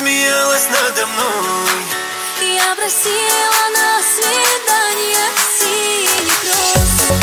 смеялась надо мной. Я просила на свидание синих роз.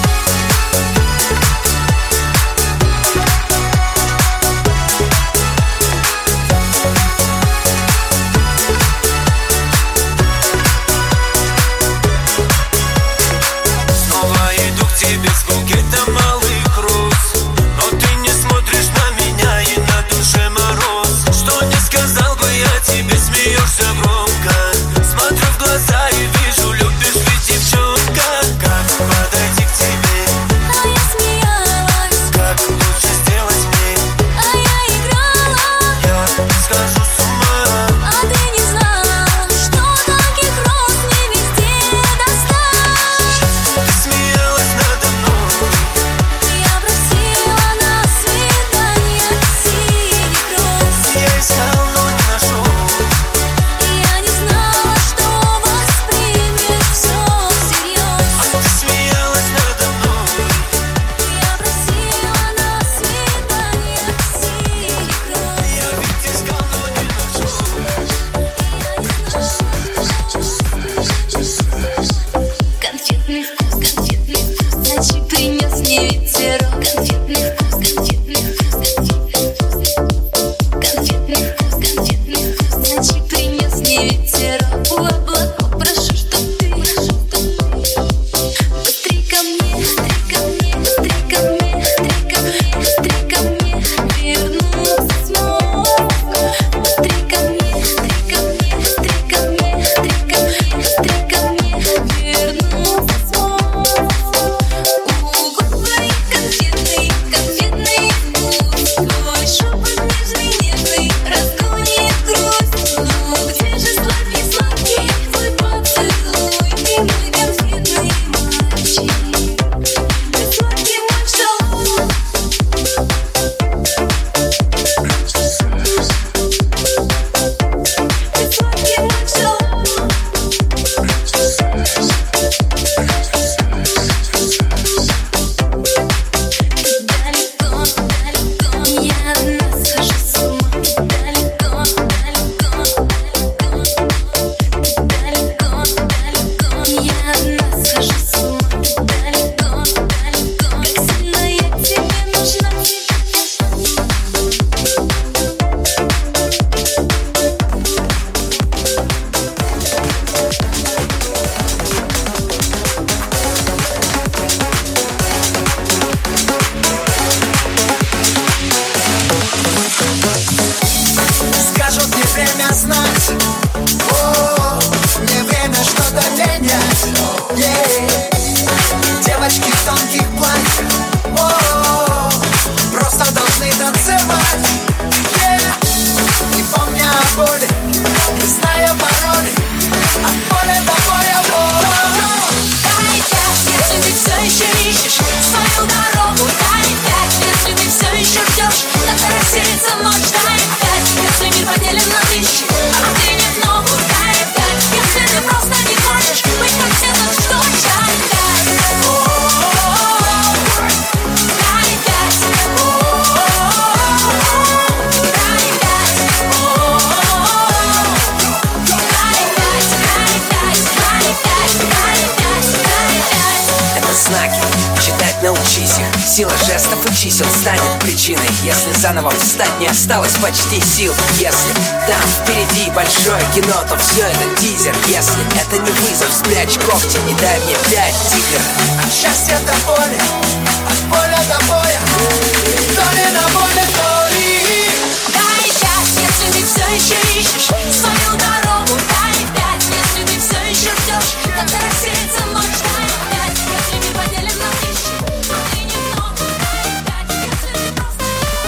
Снова иду к тебе с букетом малых роз, но ты не смотришь на меня и на душе мороз. Что не сказал бы я тебе, смеешься громко. Смотрю в глаза и вижу, любишь ведь девчонка. Как подойти к тебе? А я смеялась. Как лучше сделать мне? А я играла. Я схожу с ума. А ты не знала, что таких роз не везде достать. Ты смеялась надо мной. Я просила на свидание синих роз. Я искал, но не нашел. Я не знала, что воспримешь все всерьез. Ты смеялась надо мной. Я просила на свидание синих роз. Я ведь искал, но не нашел. Конфетный вкус, ночи принес мне ветерок. Конфетный вкус, конфетный вкус, ночи принес мне ветерок. У облаков прошу, чтоб ты быстрей ко мне, вернулся снова. Быстрей ко мне, вернулся снова. У губ твоих конфетный вкус, твой шепот нежный, разгонит грусть. Ну где же сладкий твой поцелуй, ты мой конфетный мальчик, ты сладкий мой шалун. Ты сладкий мой шалун. Далеко, я одна схожу с ума. Далеко, я одна схожу с ума. Далеко, как сильно я тебе нужна. Скажут, не время знать. О, не время что-то менять. Девочки в тонких платьях, о, просто должны танцевать. Не помня о боли, не зная пароли, от поля до боя. Дай пять, если ты все еще ищешь свою дорогу. Дай пять, если ты все еще ждешь, когда рассеется ночь. Дай пять, если мир поделен на тысячи, а ты не в ногу. Дай пять, если ты просто не хочешь быть как все, за что дай пять. Дай пять. Это знаки, читать научись их. Сила жестов и чисел станет причиной. Если заново встать не осталось почти сил. Если там впереди большое кино, то все это тизер. Если это не вызов, спрячь когти и дай мне 5 тигр. От счастья до боли, от поля до боя, то ли на воле, то ли. Дай пять, если ты все еще ищешь свою дорогу. Дай пять, если ты все еще ждешь, когда рассеется ночь. Дай пять, если мир поделен на тысячи, а ты не в ногу. Дай пять, если ты просто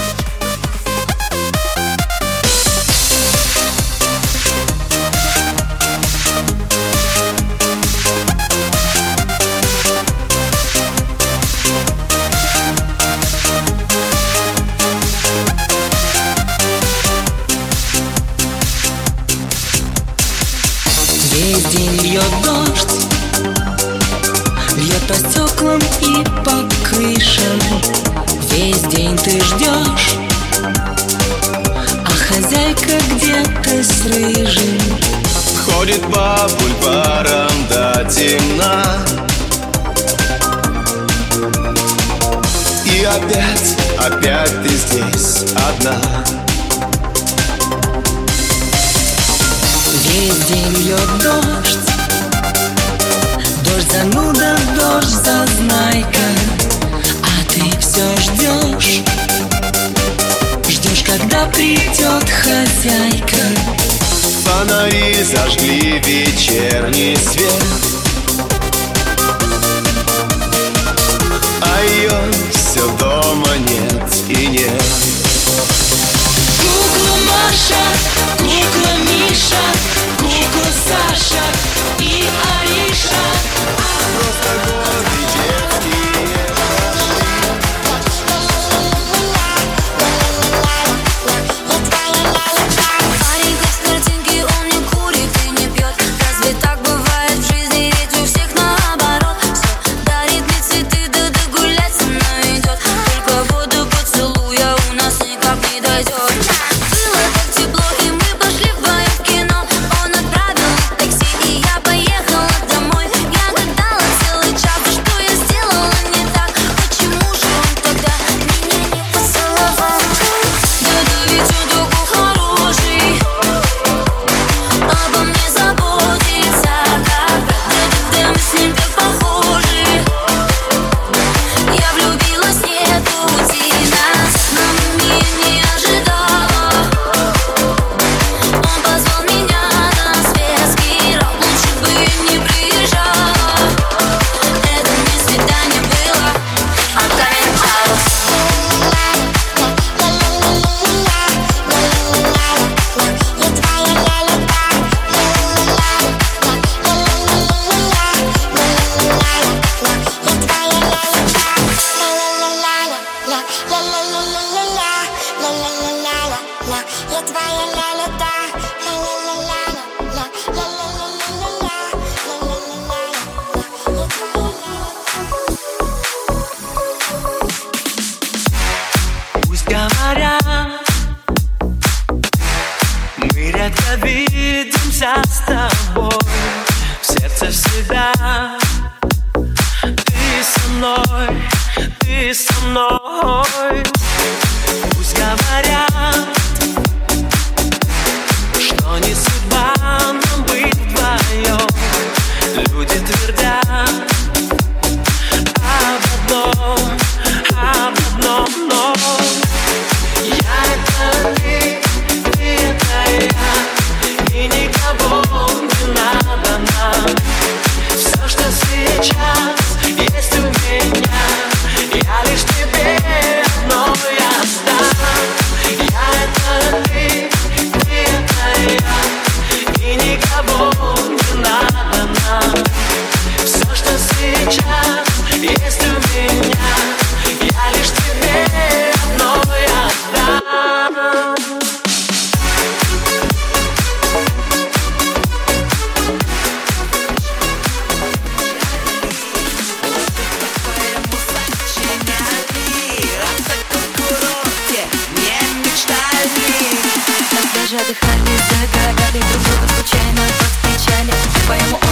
Весь день льет дождь, льет по стеклам и по крышам. Весь день ты ждешь, а хозяин зайка где-то с рыжим. Ходит по бульварам до темна. И опять ты здесь одна. Весь день льет дождь, дождь зануда, дождь зазнайка. А ты все ждешь, ждешь, когда придет хозяйка. Фонари зажгли вечерний свет, а ее все дома нет и нет. Кукла Маша, кукла Миша, кукла Саша и Ариша. Просто годы детские Парень как с картинки, он не курит и не пьет. Разве так бывает в жизни, ведь у всех наоборот. Все дарит мне цветы, да гулять со мной идет. Только воду поцелуя у нас никак не дойдет. Было так тепло, и мы пошли вдвоем в кино. Он отправил такси, и я поехала домой. Я гадала целый час, что я сделала не так. Почему же он тогда меня не поцеловал? Да ведь он такой хороший, обо мне заботится, как брат. Да мы с ним так похожи. Я влюбилась, нет пути назад, но я не ожидала. Он позвал меня на светский раунд, лучше бы я не приезжала. Это не свидание было, а камин-аут. Я твоя ля-ля-да. Пусть говорят, мы редко видимся с тобой. В сердце всегда ты со мной, ты со мной. Пусть говорят, что не судьба нам быть вдвоем. Люди твердят об одном, но я это ты это я, и никого не надо нам. Все, что сейчас есть у меня, я лишь тебе одно я сдам. Я это ты это я, и никого не надо нам. Все, что сейчас есть у меня, я лишь тебе одно я дам. Даже дыхали, загорали друг друга случайно под печали. По-твоему